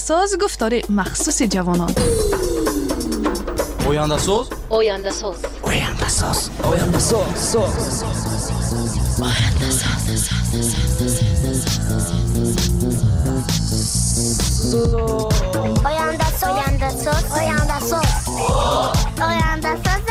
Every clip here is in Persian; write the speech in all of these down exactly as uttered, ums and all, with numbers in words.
ساز گفتار مخصوص جوانان. آینده ساز آینده ساز آینده ساز آینده ساز آینده ساز آینده ساز آینده ساز آینده ساز آینده ساز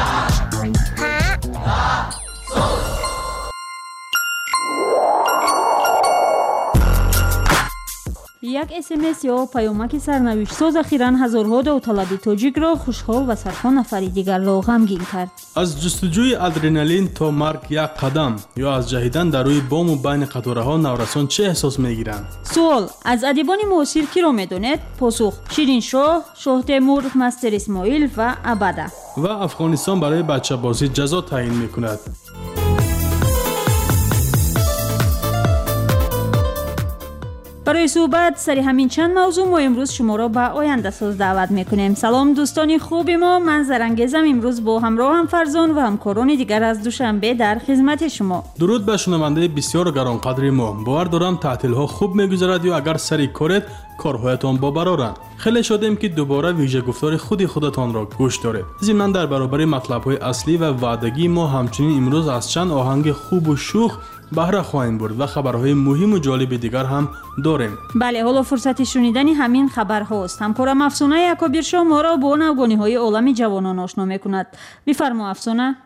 یک اسمس یا پیامک سرنوشت ساز اخیراً هزارها داوطلب تاجیک را خوشحال و صدها نفر دیگر را غمگین کرد. از جستجوی ادرنالین تا مرگ یک قدم یا از جهیدن در روی بام و بین قطاره ها نورسان چه احساس میگیرند؟ سوال از ادیبان معاصر کی را میدونید؟ پاسخ: شیرین شاه، شاه تیمور، مستر اسماعیل و ابدا. و افغانستان برای بچه بازی جزا تعیین میکند. برای صحبت سری همین چند موضوع ما امروز شما را به آینده ساز دعوت میکنیم. سلام دوستان خوب ما، من زرنگیزم امروز با همراه هم فرزان و همکاران دیگر از دوشنبه در خدمت شما. درود به شنونده بسیار گرانقدر ما. باور دارم تعطیل ها خوب میگذرد یا اگر سری کارت کارهایتان با برارند. خیلی شادیم که دوباره ویژه گفتار خودی خودتان را گوش دارید. ضمن در برابر مطلب های اصلی و وعدگی ما همچنین امروز از چند آهنگ خوب و شوخ بهره خواهیم برد و خبرهای مهم و جالب دیگر هم داریم. بله، حالا فرصت شنیدن همین خبرهاست. همکارم افسانه یکابیر شاه ما را با نوگانی های عالم جوانان آشنا میکند. بفرما افسانه.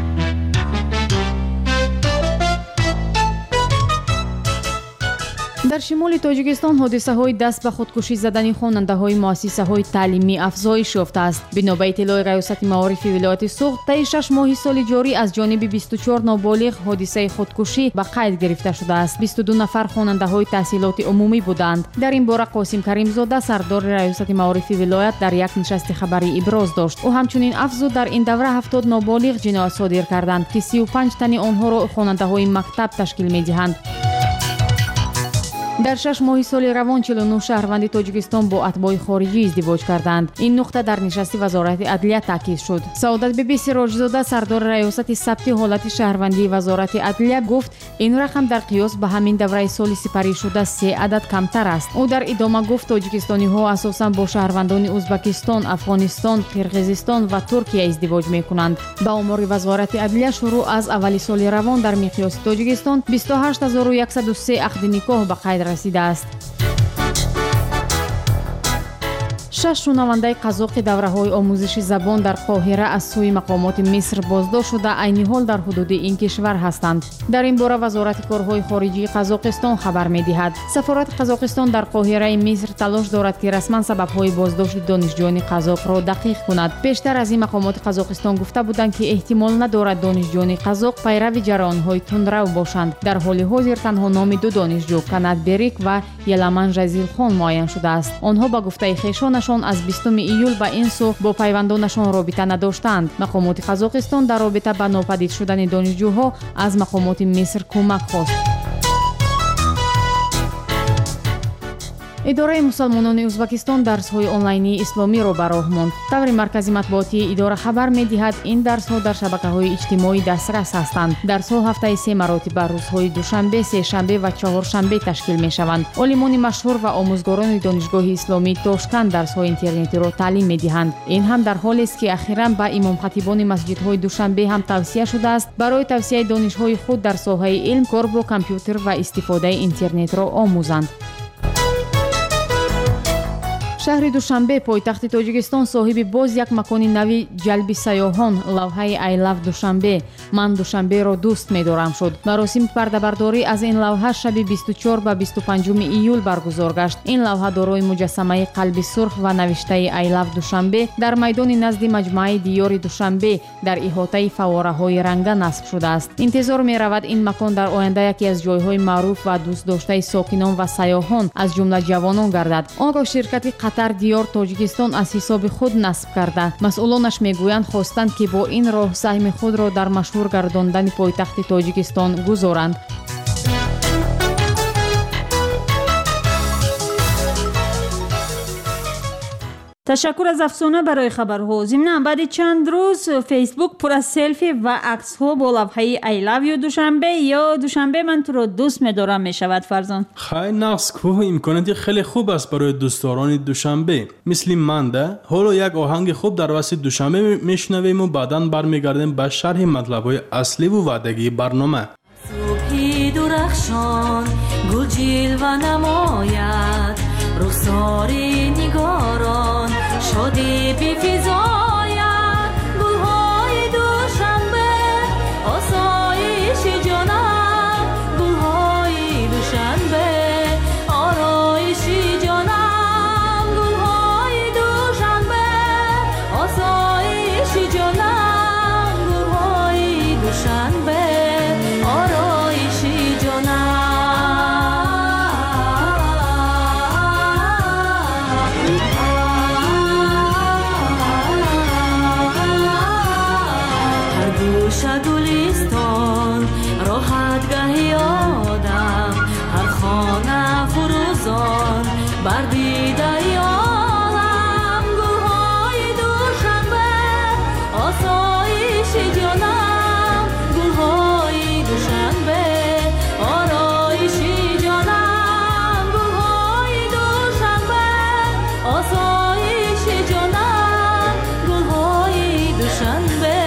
در شمال تاجیکستان حادثه‌های دست به خودکشی زدن خواننده‌های مؤسسه‌های تعلیمی افزایش یافته است. بنا به اطلاع ریاست معارف ولایت سوخت، طی شش ماه سال جاری از جانب بیست و چهار نابالغ حادثه خودکشی به قید گرفته شده است. بیست و دو نفر خواننده‌های تحصیلات عمومی بودند. در این باره قاسم کریم زاده سردار ریاست معارف ولایت در یک نشست خبری ابراز داشت. او همچنین افزود در این دوره هفتاد نابالغ جنایت صادر کردند که سی و پنج تن آنها را خواننده‌های مکتب تشکیل می‌دهند. در شش ماه سال روان چهل و نه شهروند تاجیکستان با اتباع خارجی ازدواج کردند. این نقطه در نشست وزارت عدلیه تاکید شد. سعادت بیبی سراجزاده سردار ریاست ثبت حالت شهروندی وزارت عدلیه گفت این رقم در قیاس به همین دوره سال سپری شده سه عدد کمتر است. او در ادامه گفت تاجیکستانی ها اساساً با شهروندان ازبکستان، افغانستان، قرقیزستان و ترکیه ازدواج میکنند. به آمار وزارت عدلیه شروع از اول سال روان در مقیاس تاجیکستان بیست و هشت هزار و صد و سه عقد نکاح به قید رسیده است. شش شنونده قزاق دوره‌های آموزش زبان در قاهره از سوی مقامات مصر بازداشت شده عین حال در حدود این کشور هستند. در این باره وزارت کارهای خارجی قزاقستان خبر می‌دهد سفارت قزاقستان در قاهره مصر تلاش دارد که رسما سبب‌های بازداشت دانشجویان قزاق را دقیق کند. پیشتر از این مقامات قزاقستان گفته بودند که احتمال ندارد دانشجویان قزاق پیرو جریان‌های تندرو باشند. در حال حاضر تنها نام دو دانشجو کنات بریک و یلمن جزیل خان معین شده است. آنها با گفته خویشانشان از بیستم ایول به این سو با پیوندانشان رابطه نداشتند. مقامات قزاقستان در رابطه با ناپدید شدن دانشجوها از مقامات مصر کمک خواست. اداره مسلمانان ازبکستان درس‌های آنلاینی اسلامی را به راه ماند. طور مرکزی مطبوعاتی اداره خبر می‌دهد این درس‌ها در شبکه‌های اجتماعی دسترس هستند. درس‌ها هفته سه مراتب روزهای دوشنبه، سه شنبه و چهارشنبه تشکیل می‌شوند. عالمان مشهور و آموزگاران دانشگاه اسلامی تاشکند درس‌های اینترنتی را تعلیم می‌دهند. این هم در حالی است که اخیراً به امام خطیبان مسجدهای دوشنبه هم توصیه شده است برای توسعه دانش‌های خود در ساحه علم کار با کامپیوتر و استفاده اینترنت را آموزند. شهر دوشنبه پایتخت تاجیکستان صاحب باز یک مکان نوی جلب سیاحان لوحه I love دوشنبه من دوشنبه را دوست می‌دارم شد. مراسم پرده‌برداری از این لوحه شب بیست و چهار و بیست و پنج ایول برگزار گشت. این لوحه دارای مجسمه قلب سرخ و نوشته I love دوشنبه در میدان نزد مجمع دیار دوشنبه در احاطه فواره‌های رنگه نصب شده است. انتظار می‌رود این مکان در آینده یکی از جای‌های معروف و دوست داشته ساکنان و سیاحان از جمله جوانان گردد. آنگاه شرکت در دیار تاجیکستان از حساب خود نصب کرده. مسئولانش میگویند خواستند که با این راه سهم خود را در مشهور گرداندن پایتخت تاجیکستان گذارند. تشکر از افسانه برای خبرها. ضمناً بعد چند روز فیسبوک پر از سلفی و عکس ها با لوحه I love you دوشنبه یا دوشنبه من تو رو دوست می‌دارم میشود فرزان. خیلی نقص کو امکاناتی خیلی خوب است برای دوستداران دوشنبه. مثل من ده حالا یک آهنگ خوب در واسه دوشنبه میشنویم و بعداً برمیگردیم به شرح مطلب‌های اصلی و وعدگی برنامه. صبحی درخشان گل جلوه نماید، رخساری نگاران شادی بفزاید، گلهای دوشنبه آسایش جانم، گلهای دوشنبه آرایش جانم، گلهای دوشنبه آسایش جانم، گلهای دوشنبه آرایش جانم. گلستان راحت گهی آدم، هر خانه فروزان بر دیده عالم، گلهای دوشنبه آسایش جانم، گلهای دوشنبه آرایش جانم، گلهای دوشنبه آسایش جانم، گلهای دوشنبه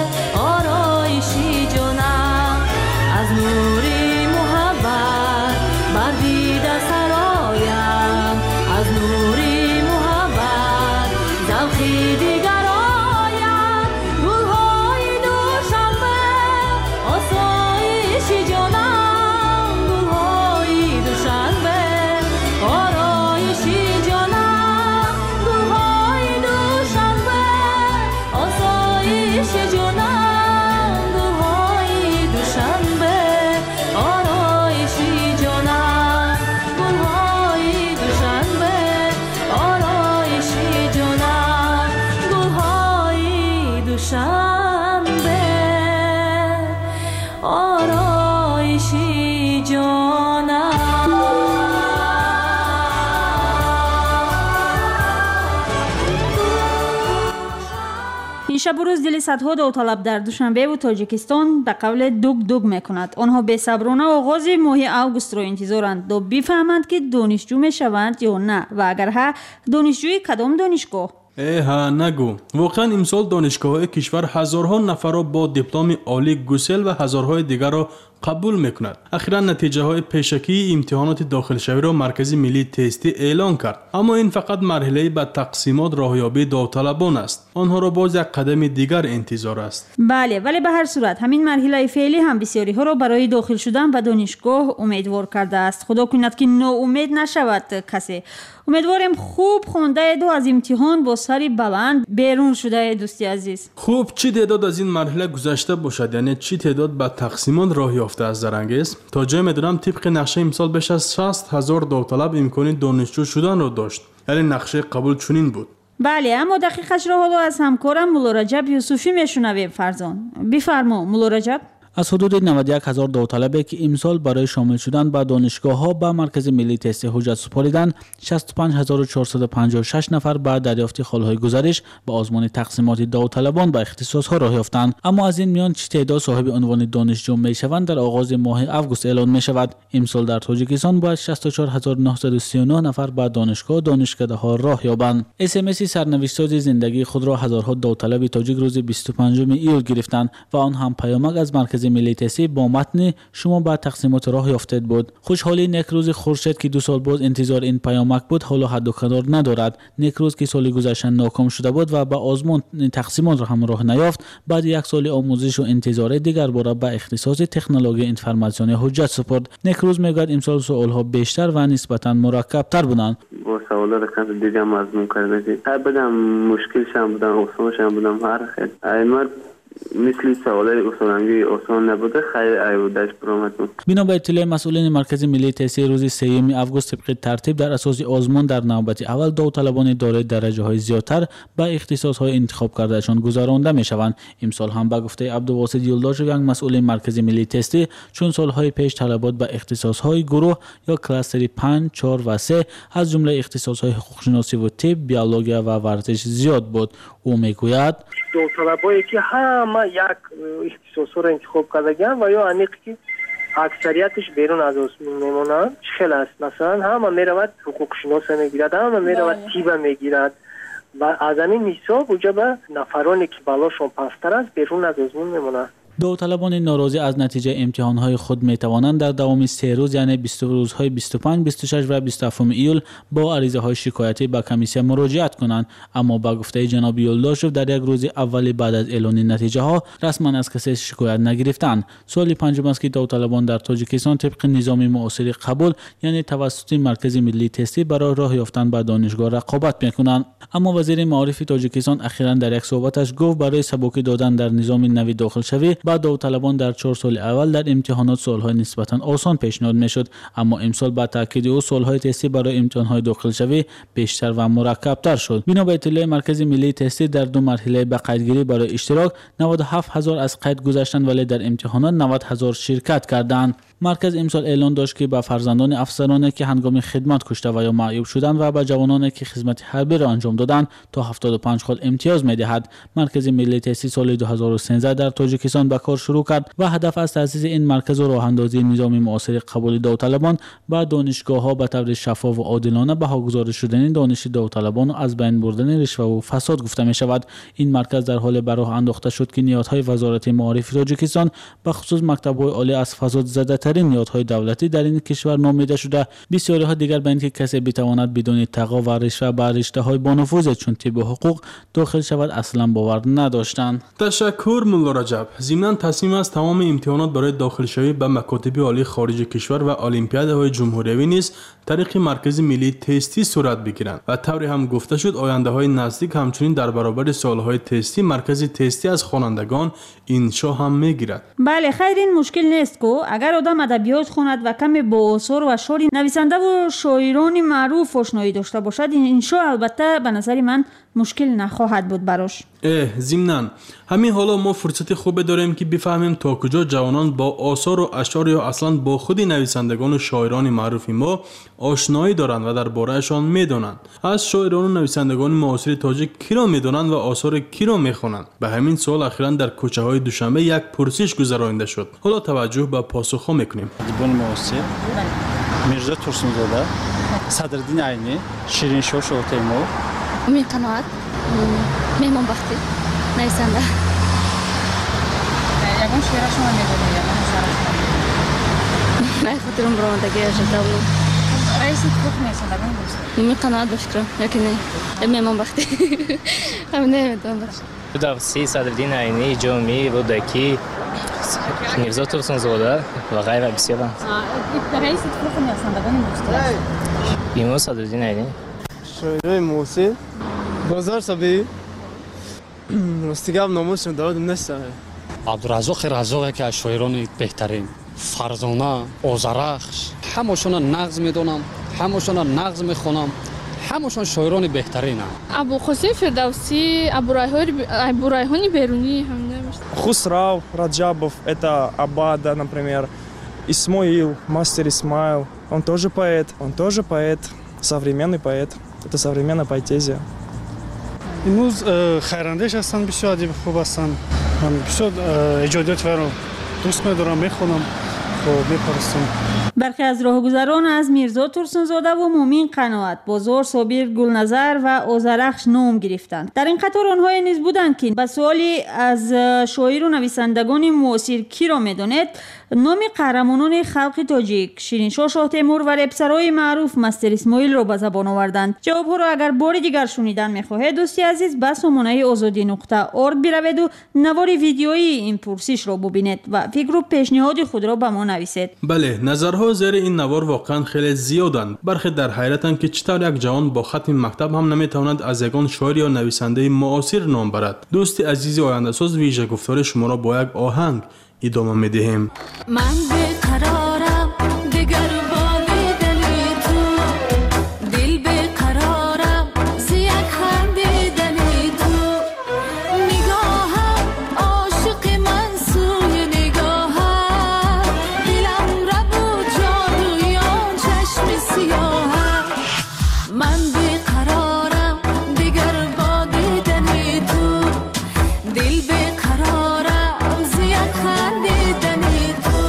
از نوری محبت بر دیده سرایم، از نوری محبت ذوقی دیگر آیم، گلهای دوشنبه آسایش جانم، گلهای دوشنبه آرایش جانم، گلهای دوشنبه آسایش جانم، شب و روز دل صدها داوطلب در دوشنبه و تاجیکستان به قول دوگ دوگ میکند. آنها بی‌صبرانه آغاز ماه اوگوست را انتظارند تا بفهمند که دانشجو میشوند یا نه و اگر ها دانشجوی کدام دانشگاه. اه نگو. واقعا امسال دانشگاه‌های کشور هزارها نفر را با دیپلم عالی گسل و هزارهای دیگر را قبول میکند. اخیراً نتیجه های پیشکی امتحانات داخل شوی را مرکز ملی تستی اعلان کرد، اما این فقط مرحله به تقسیمات راهیابی داوطلبان است. آنها را باز یک قدم دیگر انتظار است. بله، ولی به هر صورت همین مرحله فعلی هم بسیاری ها را برای داخل شدن به دانشگاه امیدوار کرده است. خدا کند که ناامید نشود کسی. امیدواریم خوب خونده اید و از امتحان با سری بلند بیرون شده اید دوستی عزیز. خوب چی تعداد از این مرحله گذشته باشد، یعنی چی تعداد به تقسیمات راه یافته است زرنگیز؟ تا جای میدونم طبق نقشه امسال بیش از شصت هزار داوطلب امکان دانشجو شدن را داشت، یعنی نقشه قبول چنین بود. بله، اما دقیقش را حالا از همکارم مولا رجب یوسفی میشنویم. فرزان بفرما مولا رجب. از حدود نود و یک هزار داوطلبی که امسال برای شامل شدن به دانشگاه‌ها به مرکز ملی تست حجت سپاریدند، شصت و پنج هزار و چهارصد و پنجاه و شش نفر بعد دریافت خالهای گزارش به آزمون تقسیمات داوطلبان به اختصاص‌ها راه یافتند. اما از این میان چه تعداد صاحب عنوان دانشجو میشوند در آغاز ماه اوگوست اعلان میشود. امسال در تاجیکستان باید شصت و چهار هزار و نهصد و سی و نه نفر به دانشگاه و دانشکده‌ها راه یابند. اس ام اس سرنوشت‌ساز زندگی خود را هزارها داوطلب تاجیک روز بیست و پنجم ایول گرفتند و آن هم پیامک از مرکز ملی تستی با متن شما بعد تقسیمات راه یافتید بود. خوشحالی نیکروز خورشید که دو سال باز انتظار این پیامک بود حالا حد و قرار ندارد. نیکروز که سال گذشته ناکام شده بود و به آزمون تقسیمات را هم راه نیافت، بعد یک سال آموزش و انتظار دیگر باره به اختصاص تکنولوژی انفرماسیونی حجت سپرد. نیکروز میگوید امسال سوالها بیشتر و نسبتا مرکب تر بودند. با سوالات خیلی دیگه مضمون کرده که هر بدم مشکل شم بودم، آسان شم بودم، هر خیلی ایمار مثل سوالای اصولنگی آسان نبوده، خیلی عیبودش برآمدون. بنا به اطلاع مسئولین مرکز ملی تحصیل روز سوم آگوست طبق ترتیب در اساس آزمون در نوبت اول داوطلبان دارای درجه های زیادتر به اختصاص های انتخاب کردهشان گذرانده می شوند. امسال هم به گفته عبدالواسط یلداشویان مسئول مرکز ملی تحصیل چون سالهای پیش طلبات به اختصاص های گروه یا کلاستر پنج، چهار و سه از جمله اختصاص های حقوق شناسی و طب، بیولوژی و ورزش زیاد بود. او میگوید داوطلبایی که همه یک اختصاص را انتخاب کردگان و یا انیقی که اکثریتش بیرون از آزمون میمونند خیلی است. مثلا همه میرود حقوق شناسی میگیرد، همه میرود طب میگیرد و از این حساب اونجا به نفرانی که بالاشون پستر است بیرون از آزمون میمونند. داوطلبان ناراضی از نتیجه امتحانهای خود می توانند در دوام سه روز یعنی بیست روزهای بیست و پنج، بیست و شش و بیست و هفت ایول با عریضه های شکایتی به کمیسیون مراجعت کنند. اما با گفته جناب یلداشوف در یک روز اولی بعد از اعلان نتیجه ها رسما از کسی شکایت نگرفتند. سوال پنجم است که داوطلبان در تاجیکستان طبق نظام معاصر قبول یعنی توسط مرکز ملی تستی برای راه یافتن به دانشگاه رقابت میکنند. اما وزیر معارف تاجیکستان اخیراً در یک صحبتش گفت برای سبکی دادن در نظام نوی داخل شوی بعد داوطلبان در چهار سال اول در امتحانات سالهای نسبتاً آسان پیشنهاد میشد، اما امسال با تاکید او سالهای تستی برای امتحانهای داخل شوی بیشتر و مرکب‌تر شد. بنا به اطلاع مرکز ملی تستی در دو مرحله به قیدگیری برای اشتراک نود و هفت هزار از قید گذشتند ولی در امتحانات نود هزار شرکت کردند. مرکز امسال اعلان داشت که به فرزندان افسرانی که هنگام خدمت کشته و یا معیوب شدند و به جوانانی که خدمت حربی را انجام دادند تا هفتاد و پنج سال امتیاز می‌دهد. مرکز ملی تحصیل سال دو هزار و سیزده در تاجیکستان به کار شروع کرد و هدف از تأسیس این مرکز و راه اندازی نظام معاصر قبول داوطلبان به دانشگاه‌ها به طور شفاف و عادلانه بها گزارش شدن دانش داوطلبان و از بین بردن رشوه و فساد گفته می‌شود. این مرکز در حال به راه انداخته شد که نیازهای وزارت معارف تاجیکستان به خصوص مکتب‌های عالی از فساد زده‌ترین نیازهای دولتی در این کشور نامیده شده. بسیاری ها دیگر به اینکه کسی بتواند بدون تقا و رشوه به رشته‌های بانفوذ چون طب و حقوق داخل شود اصلا باور نداشتند. تشکر مولا رجب. ضمن تصمیم است تمام امتحانات برای داخل شوی به مکاتب عالی خارج کشور و المپیادهای جمهوری نیز طریق مرکز ملی تستی صورت بگیرند و طوری هم گفته شد آینده های نزدیک همچنین در برابر سالهای تستی مرکز تستی از خوانندگان انشا هم میگیرد. بله خیر این مشکل نیست که اگر آدم ادبیات خوند و کمی با آثار و شعر نویسنده و شاعران معروف آشنایی داشته باشد این انشا البته به نظر من مشکل نخواهد بود براش. اه ضمناً همین حالا ما فرصت خوب داریم که بفهمیم تا کجا جوانان با آثار و اشعار یا اصلا با خود نویسندگان و شاعران معروف ما آشنایی دارند و دربارهشان میدانند. از شاعران و نویسندگان معاصر تاجیک کی را میدانند و آثار کی را میخوانند؟ به همین سوال اخیراً در کوچه های دوشنبه یک پرسش گذرانده شد. حالا توجه به پاسخ ها میکنیم. ادیبان معاصر میرزا ترسونزاده، صدرالدین عینی، شیرین شاه شاه تیمور، امین قناعت، مهمان بختی، نویسنده. یگان شعر شما میگوید یگان اثر شما. نه خاطرم برآمدگی شده بود. رئیس اتفاق نویسندگان دوست. امین قناعت بفکرم یکی نه. مهمان بختی. همین نمیدونم باشه. فردوسی، صدرالدین عینی، جامی، بودکی، میرزا ترسونزاده و غیره بسیار. رئیس اتفاق نویسندگان دوست. ایمان صدرالدین عینی. شاعرای معاصر بازار صبی رستگاب ناموسشون دادم نشته. عبدالرزاق رزاقی که از شاعران بهترین، فرزانه، آذرخش، همشون نغز میدونم، همشون نغز میخونم، همشون شاعران بهترینن. ابو قاسم فردوسی، ابو ریحان بیرونی هم نمیشه. Хусрау Раджабов, это Абада, например, Исмаил, мастер Исмаил, он тоже поэт, он тоже поэт, современный поэт, это современная поэзия. امروز خیراندیش هستن بسیار ادیب خوب هستن. من بسیار ایجادیات رو دوست می‌دارم میخونم و میپرستم. برخی از راهگذران از میرزا ترسونزاده و مومین قناعت، بازار صابر گلنظر و آذرخش نام گرفتند. در این قطار آنها نیز بودند که به سوالی از شاعر و نویسندگان معاصر کی را می‌دانید نام قهرمانان خلق تاجیک شیرین شاه شاه تیمور و رپسرای معروف مستر اسماعیل را به زبان آوردند. جوابها را اگر بار دیگر شنیدن می‌خواهید دوستی عزیز به سامانه آزادی نقطه ارگ بروید و نوار ویدیویی این پرسش را ببینید و فکر و پیشنهاد خود را به ما بنویسید. بله، نظرها زیر این نوار واقعا خیلی زیادند. برخی در حیرتند که چطور یک جوان با خط مکتب هم نمیتواند از یگان شاعر یا نویسنده معاصر نام برد. دوست عزیز آینده ساز ویژه گفتار شما را با یک آهنگ ادامه میدهیم. من بیقرارم دیگر با دیدنی تو، دل بیقرارم ز یک خندیدنی تو، نگاهم عاشق من سوی نگاهم، دلم را بود جادویان چشم سیاهم. من بیقرارم دیگر با دیدنی تو، دل بیقرارم ز یک خندیدنی تو.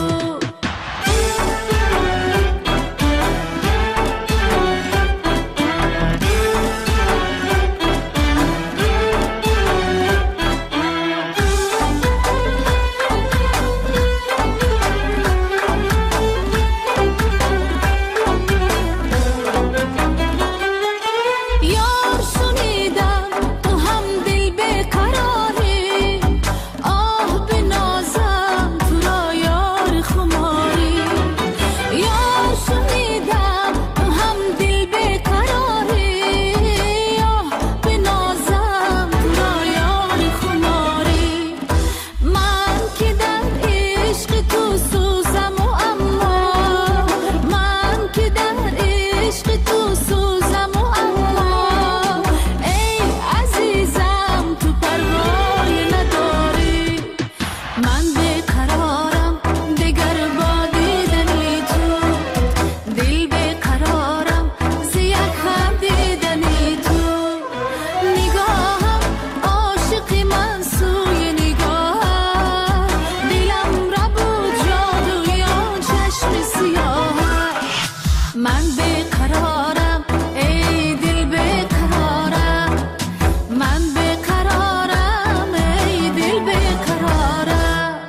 یار شنیدم تو هم دل بیقراری، آه بنازم تو را یار خماری. یار شنیدم تو هم دل بیقراری، آه بنازم تو را یار خماری. من که در عشق تو سوزم و اما، من که در عشق تو سوزم و اما، ای عزیزم تو پروای نداری. من بیقرارم دیگر با دیدنی تو، دل بیقرارم ز یک خندیدنی تو، نگاهم عاشق من سوی نگاهم، دلم را بود جادویان چشم سیاهم. من بیقرارم ای دل بیقرارم، من بیقرارم ای دل بیقرارم.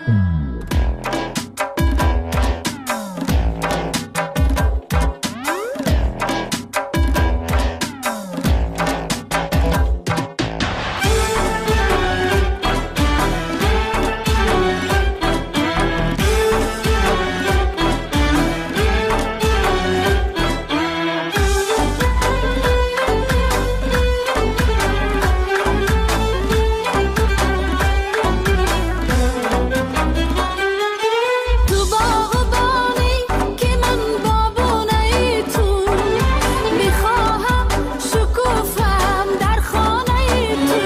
تو باغبانی که من بابونه تو، میخواهم شکوفم در خانه تو،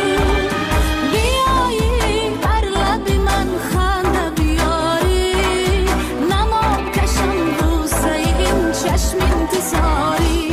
بیایی بر لب من خنده بیاری، نمام کشم بوسه این چشم انتظاری.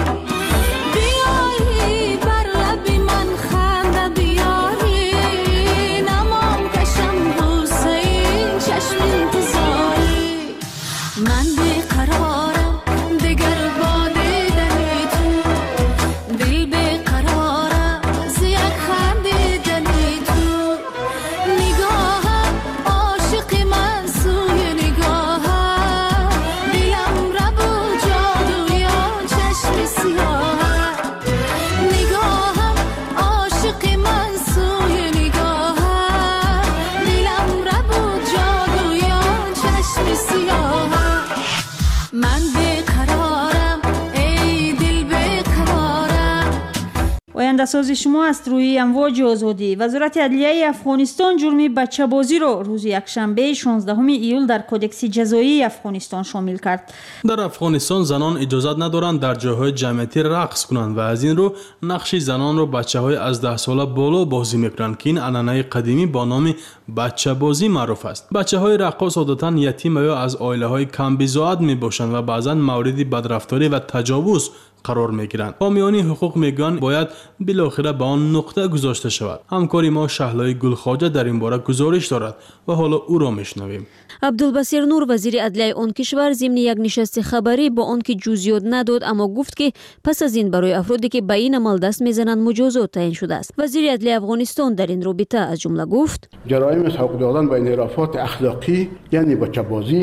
بیایی بر لب من خنده بیاری، نمام کشم بوسه این چشم انتظاری. من بیقرارم دیگر با دیدنی تو، دل بیقرارم ز یک خندیدنی تو، نگاهم عاشق من سوی نگاهم، دلم را بود جادویان چشم سیاهم. نگاهم عاشق من سوی نگاهم، دلم را بود جادویان چشم سیاهم. من بیقرارم ای دل بیقرارم. آینده ساز شما است روی امواج آزادی. وزارت عدلیه افغانستان جرم بچه بازی را روز یکشنبه شانزدهم ایول در کودکس جزایی افغانستان شامل کرد. در افغانستان زنان اجازت ندارند در جاهای جمعیتی رقص کنند و از این رو نقش زنان را بچه های از ده ساله بالا بازی میکنند که این عنعنه قدیمی با نام بچه بازی معروف است. بچه های رقاص عادتا یتیم یا از عائله های کم بضاعت می باشند و بعضا مورد بدرفتاری و تجاوز قرار میگیرند. حامیان حقوق میگن باید بالاخره به آن نقطه گذاشته شود. همکاری ما شهلای گلخواجه در این باره گزارش دارد و حالا او را میشنویم. عبدالبصیر نور وزیر عدلیه آن کشور ضمن یک نشست خبری با آن که جزئیات نداد، اما گفت که پس از این برای افرادی که به این عمل دست میزنند مجازات تعیین شده است. وزیر عدلیه افغانستان در این رابطه از جمله گفت: جرایم سوق دادن به انحرافات اخلاقی یعنی بچه بازی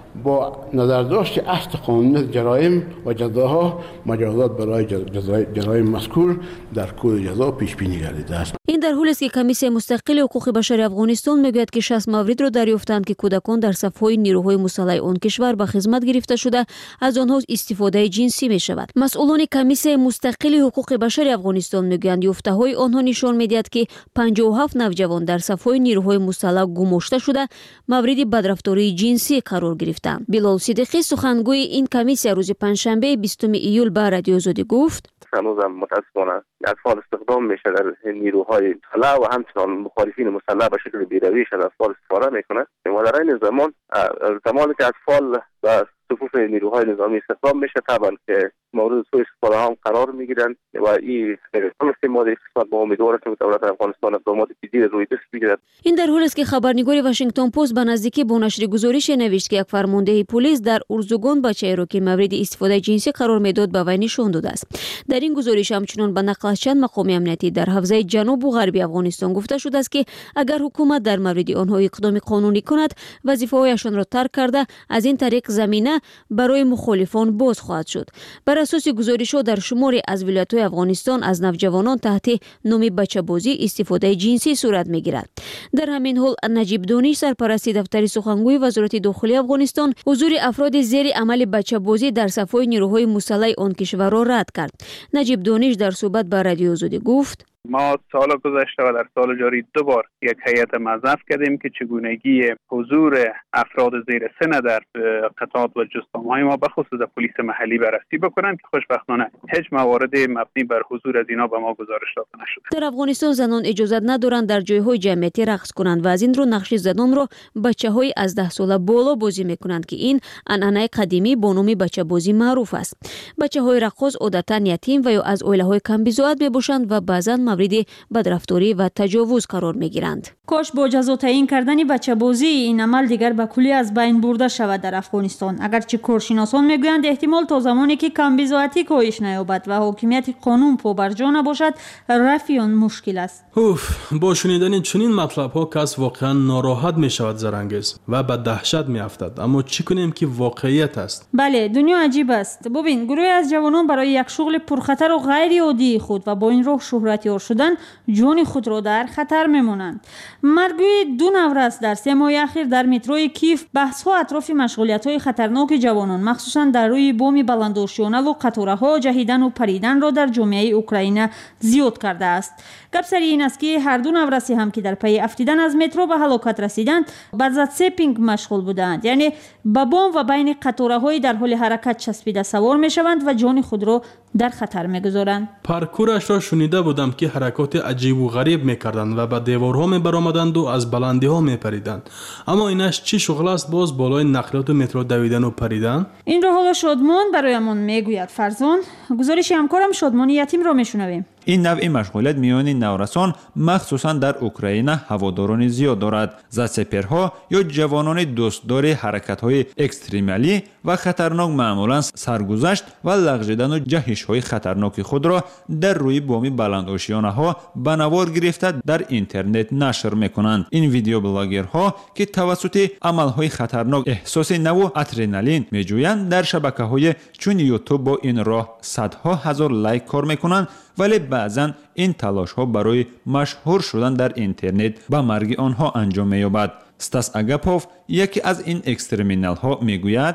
با نظرداشت اصل قانون جرایم و جزاها مجازات برای جرایم مذکور در کد جزا پیش بینی گردیده است. این در حالی است که کمیسیون مستقل حقوق بشر افغانستان میگوید که شصت مورد را دریافتند که کودکان در صف‌های نیروهای مسلح آن کشور به خدمت گرفته شده از آنها استفاده جنسی می شود. مسئولان کمیسیون مستقل حقوق بشر افغانستان میگویند یافته‌های آنها نشان میدهد که پنجاه و هفت نوجوان در صف‌های نیروهای مسلح گماشته شده مورد بدرفتاری جنسی قرار گرفتند. بلال صدیقی سخنگوی این کمیسیون روز پنجشنبه بیستم ایول به رادیو آزادی گفت: هنوزم متاسفانه اطفال استخدام میشه در نیروهای مسلح و همچنان مخالفین مسلح به شکل بیرویش از اطفال استفاده میکنه و در این زمان زمانی که اطفال به صفوف نیروهای نظامی استخدام میشه طبعا که مورد سوء استفاده هم قرار میگیرن و این استعمال اقتصاد با امیدوار است که دولت افغانستان اقدامات جدی روی دست بگیرد. این در حالی است که خبرنگار واشنگتن پست به نزدیکی با نشر گزارش نوشت که یک فرمانده پلیس در ارزگان بچه‌ای را که مورد استفاده جنسی قرار میداد به وی نشان داده است. در این گزارش همچنین به نقل از چند مقام امنیتی در حوزه جنوب و غربی افغانستان گفته شده است که اگر حکومت در مورد آنها اقدام قانونی کند وظیفه‌هایشان را ترک کرده از این طریق زمینه برای مخالفان باز خواهد شد. بر اساس گزارش‌ها در شماری از ولایت‌های افغانستان از نوجوانان تحت نام بچه‌بازی استفاده جنسی صورت می‌گیرد. در همین حال نجیب دانش سرپرست دفتر سخنگوی وزارت داخلی افغانستان حضور افراد زیر عمل بچه‌بازی در صف‌های نیروهای مسلح آن کشور را رد کرد. نجیب دانش در صحبت با رادیو آزادی گفت: ما سال گذشته و در سال جاری دو بار یک هیئت موظف کردیم که چگونگی حضور افراد زیر سن در قطعات و جستان‌های ما به خصوص پلیس محلی بررسی بکنند که خوشبختانه هیچ موارد مبنی بر حضور از اینا به ما گزارش داده نشده. در افغانستان زنان اجازه ندارند در جایهای جمعیتی رقص کنند و از این رو نقش زنان را بچه‌های از ده ساله بالا بازی می‌کنند که این عنعنه قدیمی با نام بچه‌بازی معروف است. بچه‌های رقاص عادتاً یتیم و یا از عائله‌های کم بضاعت میباشند و بعضاً مورد بدرفتاری و تجاوز قرار میگیرند. کاش با جزا تعیین کردن بچه‌بازی این عمل دیگر به کلی از بین برده شود در افغانستان. اگرچه کارشناسان میگویند احتمال تا زمانی که کم بضاعتی کاهش نیابد و حاکمیت قانون پابرجا نباشد رفع آن مشکل است. اوف، با شنیدن چنین مطلب ها کس واقعا ناراحت می شود زرانگیز و به دهشت می افتد. اما چی کنیم که واقعیت است؟ بله، دنیا عجیب است. ببین، گروهی از جوانان برای یک شغل پرخطر و غیر عادی خود و با این راه شهرتیار شدن جان خود را در خطر میمونند. مرگوی دو نورست در سه ماه اخیر در متروی کیف بحث ها اطراف مشغولیت های خطرناک جوانان مخصوصا در روی بام بلندارشیانه و قطاره ها جهیدن و پریدن را در جامعه اوکراین زیاد کرده است. گپ سر این است که هر دو نورسی هم که در پی افتیدن از مترو به هلاکت رسیدند به زد سپینگ مشغول بودند، یعنی به بام و بین قطاره های در حال حرکت چسبیده سوار میشوند و جان خود را در خطر میگذارند. پارکورش را شنیده بودم که حرکات عجیب و غریب میکردند و به دیوارها میبرآمدند و از بلندی ها میپریدند. اما اینش چی شغل است باز بالای نقلیات و مترو دویدن و پریدن؟ این را حالا شادمان برایمان میگوید. فرزان، گزارش همکارم شادمان یتیم را میشنویم. این نوع مشغولیت میان نورسان مخصوصا در اوکراین هواداران زیاد دارد. زدسپرها یا جوانان دوستدار حرکت‌های اکستریمالی و خطرناک معمولا سرگذشت و لغزیدن و جهش‌های خطرناک خود را در روی بام بلندآشیانه‌ها به نوار گرفته در اینترنت نشر می‌کنند. این ویدیو بلاگرها که توسط عمل‌های خطرناک احساس نو ادرنالین می‌جویند در شبکه‌های چون یوتیوب با این راه صدها هزار لایک کار می‌کنند، ولی بعضا این تلاش ها برای مشهور شدن در اینترنت به مرگ آنها انجام می‌یابد. ستاس اگاپوف یکی از این اکستریمینال ها میگوید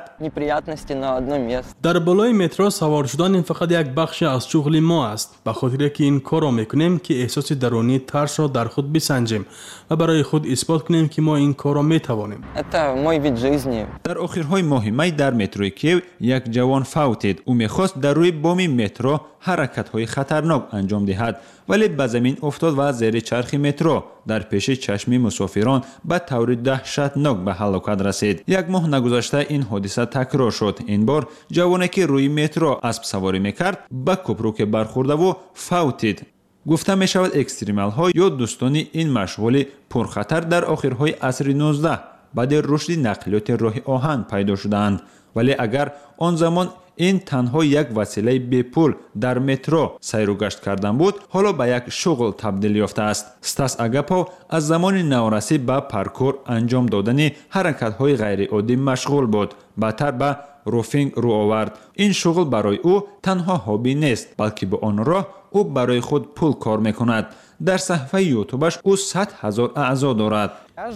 در بالای مترو سوار شدن این فقط یک بخش از شغل ما است، به خاطر که این کار را میکنیم که احساس درونی ترس را در خود بسنجیم و برای خود اثبات کنیم که ما این کار را میتوانیم. در آخرهای ماه می در متروی کیو یک جوان فوتید. او میخواست در روی بام مترو حرکت های خطرناک انجام دهد، ولی به زمین افتاد و زیر چرخ مترو در پیش چشم مسافران به طور دهشتناک به هلاکت رسید. یک ماه نگذشته این حادثه تکرار شد. این بار جوانی که روی مترو اسب سواری میکرد به کوپروک برخورده و فوتید. گفته می شود اکستریمال ها یا دوستان این مشغول پرخطر در آخرهای عصر نوزده بعد رشد نقلیات راه آهن پیدا شدند. ولی اگر آن زمان این تنها یک وسیله بی پول در مترو سیر و گشت کردن بود، حالا به یک شغل تبدیل یافته است. استاس اگاپو از زمان نورسی به پارکور انجام دادن حرکت‌های غیر عادی مشغول بود. بعدتر به روفینگ رو آورد. این شغل برای او تنها هابی نیست، بلکه به آن راه او برای خود پول کار میکند. در صفحه یوتیوبش او صد هزار اعضا دارد.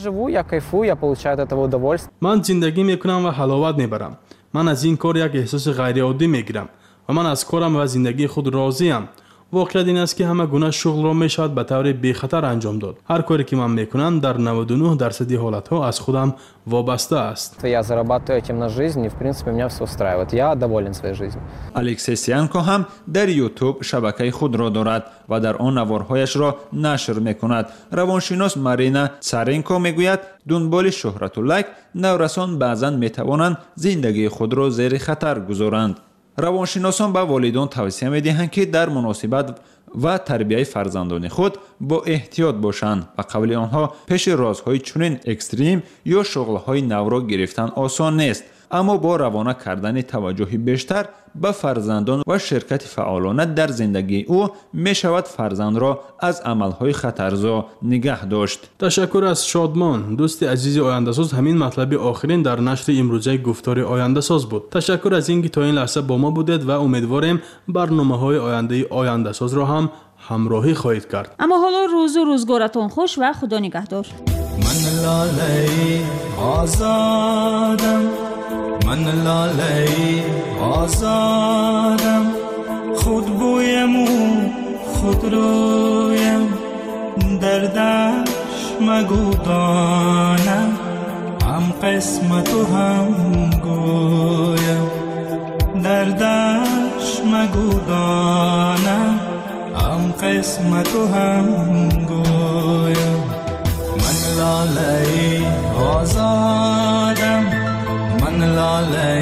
من زندگی میکنم و حلاوت میبرم. من از این کار یک احساس غیر عادی میگیرم و من از کارم و زندگی خود راضی ام. واقعیت این است که همه گونه شغل را میشود به طور بی خطر انجام داد. هر کاری که من میکنم در نود و نه درصد حالت ها از خودم وابسته است. Я зарабатываю этим на жизнь, и в принципе меня все устраивает. Я доволен своей жизнью. الکسی سیانکو هم در یوتیوب شبکه خود را دارد و در آن نوارهایش را نشر میکند. روانشناس مارینا سارنکو میگوید دنبال شهرت و لایک نورسان بعضا میتوانند زندگی خود را زیر خطر گذارند. روانشناسان به والدان توصیه می‌دهند که در مناسبت و تربیت فرزندان خود با احتیاط باشند و قبل آنها پیش رازهای چنین اکستریم یا شغل‌های نو را گرفتن آسان نیست، اما با روانه کردن توجهی بیشتر به فرزندان و شرکت فعالانه در زندگی او می شود فرزند را از عملهای خطرزا نگه داشت. تشکر از شادمان. دوست عزیز آینده ساز، همین مطلب آخرین در نشر امروزه گفتار آینده ساز بود. تشکر از اینکه تا این لحظه با ما بودید و امیدواریم برنامه‌های آینده آینده ساز را هم همراهی خواهید کرد. اما حالا روز و روزگارتون خوش و خدا نگهدار. من لاله آزادم، من لاله آزادم، خود بویم و خود رویم، در دشت مگو دانم، هم قسمت و هم گویم، در دشت مگو دانم، هم قسمت و هم گویم. من لاله آزادم، من لاله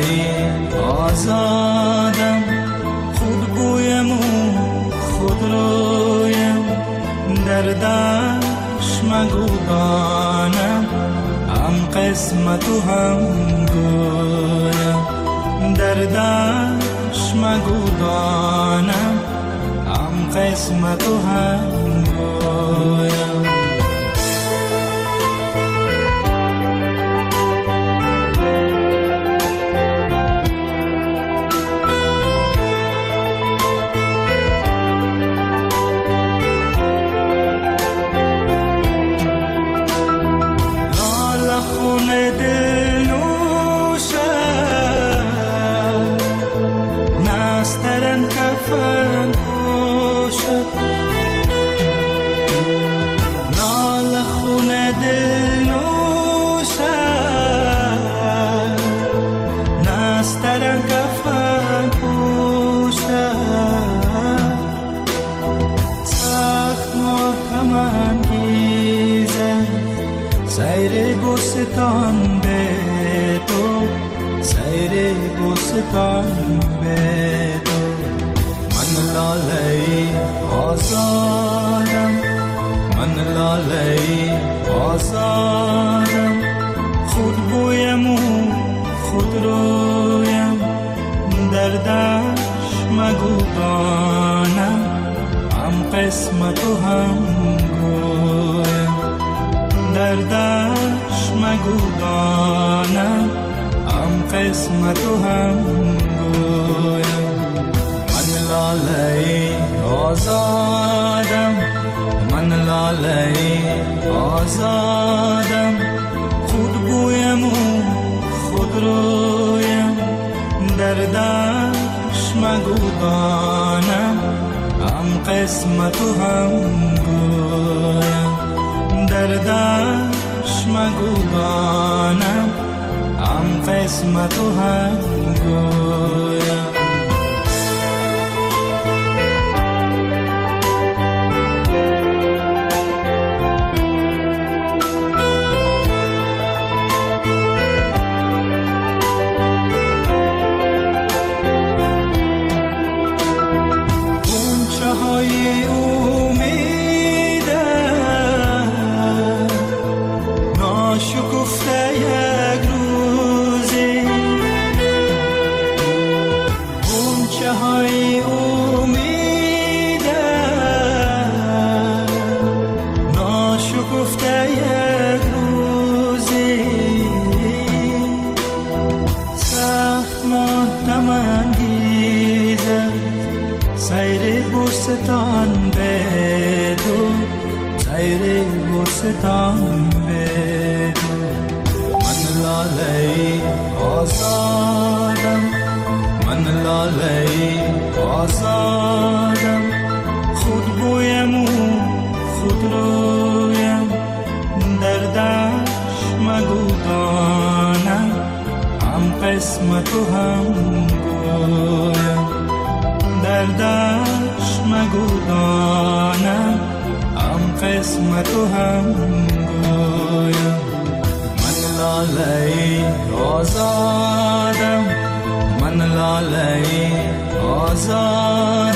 آزادم، خود بویم و خود رویم، در دشت مگو دانم، هم قسمت و هم گویم، در دشت مگو دانم، هم قسمت و هم گویم. بوستان به تو، سیر بوستان به تو، من لاله آزادم، من لاله آزادم، خود بویم و خود رویم، در دشت مگو دانم، هم قسمت و هم گویم، در دشت مگو دانم، هم قسمت و هم گویم. من لاله آزادم، من لاله آزادم، خود بویم و خود رویم، در دشت مگو دانم، هم قسمت و هم گویم، در دشت مگو دانم، هم قسمت و هم گویم. شکفته ستان بگو من لاله آزادم من لاله آزادم خود بویم و خود رویم در دشت مگو دانم هم قسمت و هم گویم در دشت مگو دانم هم قسمت و هم گویم من لاله آزادم من لاله آزادم